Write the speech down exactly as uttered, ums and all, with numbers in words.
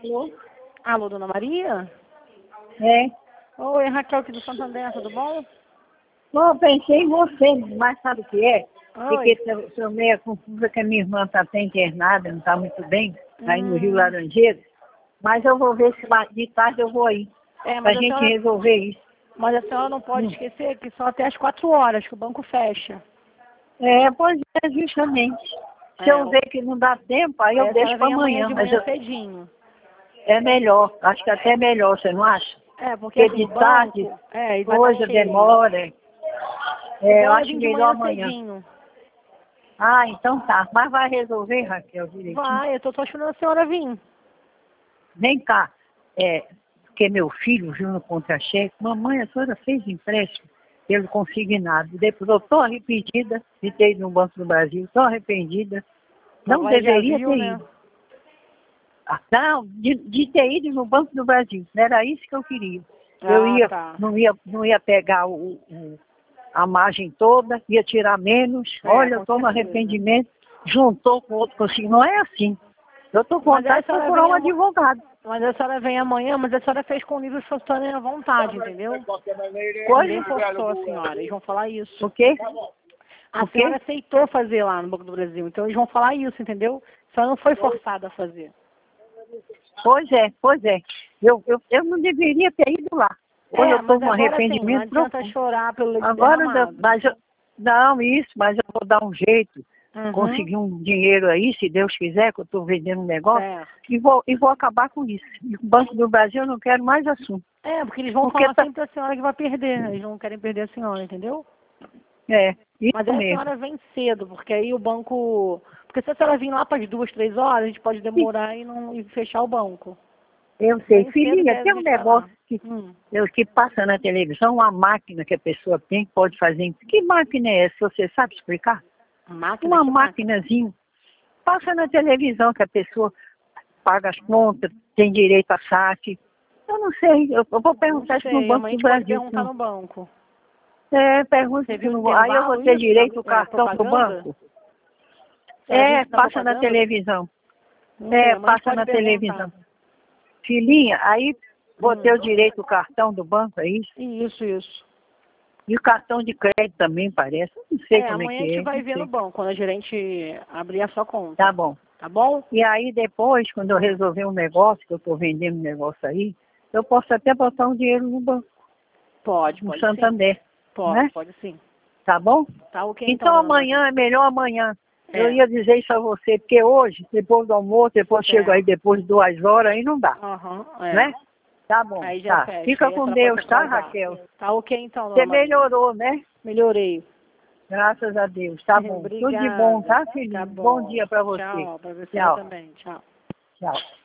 Alô? Alô, dona Maria? É. Oi, Raquel aqui do Santander, tudo bom? Bom, pensei em você, mas sabe o que é? Oi. Porque eu sou meio confusa que a minha irmã está até internada, não está muito bem, está aí no Rio Hum. Laranjeiro. Mas eu vou ver se mais de tarde eu vou aí, É, para a mas a gente senhora, resolver isso. mas a senhora não pode Hum. esquecer que só até as quatro horas que o banco fecha. É, pois é, justamente. Se É, eu o- ver que não dá tempo, aí aí eu a deixo senhora para vem amanhã amanhã. de Mas manhã eu- cedinho. é melhor, acho que até é melhor, você não acha? É, porque Porque assim, de o tarde, banco, é, ele vai estar coisa cheio. demora. O É, eu ideal é acho vir de melhor manhã amanhã. cedinho. Ah, então tá. Mas vai resolver, Raquel, direitinho? Vai, eu tô, tô esperando a senhora vir. Vem cá, é, porque meu filho viu no contra-cheque, mamãe, a senhora fez empréstimo pelo consignado. Depois eu estou arrependida de ter ido no Banco do Brasil, estou arrependida. Não Agora já deveria viu, ter né? ido. Ah, não, de, de ter ido no Banco do Brasil, não era isso que eu queria. Eu Ah, ia, tá. não ia, não ia pegar o, o- a margem toda, ia tirar menos. É, Olha, eu com estou no certeza. arrependimento, juntou com outro consignado. Não é assim. Eu estou com Mas aí a vontade de senhora procurar vem um amanhã. advogado. Mas a senhora vem amanhã, mas a senhora fez com livros funcionando à vontade, entendeu? Ninguém Coisa? forçou a senhora, eles vão falar isso. O quê? A O senhora quê? aceitou fazer lá no Banco do Brasil, então eles vão falar isso, entendeu? A senhora não foi forçada a fazer. Pois é, pois é. Eu, eu, eu não deveria ter ido lá. Hoje eu É, estou mas com um agora sim, não arrependimento adianta profundo. chorar pelo leite Agora, eu- derramado. mas eu, não, isso, mas eu vou dar um jeito, Uhum, conseguir um dinheiro aí, se Deus quiser, que eu estou vendendo um negócio, certo. e vou, e vou acabar com isso. E o Banco do Brasil eu não quero mais assunto. É, porque eles vão Porque falar tá, sempre a senhora que vai perder, eles não querem perder a senhora, entendeu? é, Mas isso aí a mesmo. senhora vem cedo, porque aí o banco... Porque se a senhora vir lá para as duas, três horas, a gente pode demorar e, não, e fechar o banco. Eu sei, Vem cedo que filhinha, aí a tem um gente vai lá. negócio que, Hum. eu, que passa na televisão, uma máquina que a pessoa tem, que pode fazer. Que máquina é essa? Você sabe explicar? Máquina? Uma Que máquina? maquinazinha. Passa na televisão que a pessoa paga as contas, tem direito a saque. Eu não sei, eu, eu vou Não perguntar isso no sei, Banco amanhã a do gente pode Brasil. perguntar Sim. no banco. É, pergunta Você isso viu no no Aí eu vou intervalo ter isso? Da, direito ao é, cartão do propaganda? banco? A senhora viu É, isso na passa na propaganda? televisão. Não sei, É, amanhã a gente passa pode na perguntar. televisão. Filhinha, aí vou ter o Hum. direito ao cartão do banco, é isso? Isso, isso. E o cartão de crédito também parece. Eu não sei É, como é amanhã a que gente é, vai não ver no sei. banco, quando a gerente abrir a sua Tá conta. bom. Tá bom? E aí depois, quando eu resolver um negócio, que eu estou vendendo um negócio aí, eu posso até botar um dinheiro no banco, Pode, no pode sim. Santander, Pode, né? pode sim. Tá bom? Tá ok então, Então dona Maria. amanhã é melhor amanhã. Eu É, ia dizer isso a você, porque hoje, depois do almoço, depois chego aí certo. depois de duas horas, aí não dá, Aham, é. né? Tá bom, Aí já tá. fecha, Fica aí a com senhora pode se Deus, tá, atrasar. Raquel? Tá ok então, dona Você Maria. melhorou, né? Melhorei. Graças a Deus, tá bom. Tudo de bom, Obrigada. tá, Tá filhinho? Bom bom. dia pra você. Tchau, pra você Tchau, também. Tchau. tchau.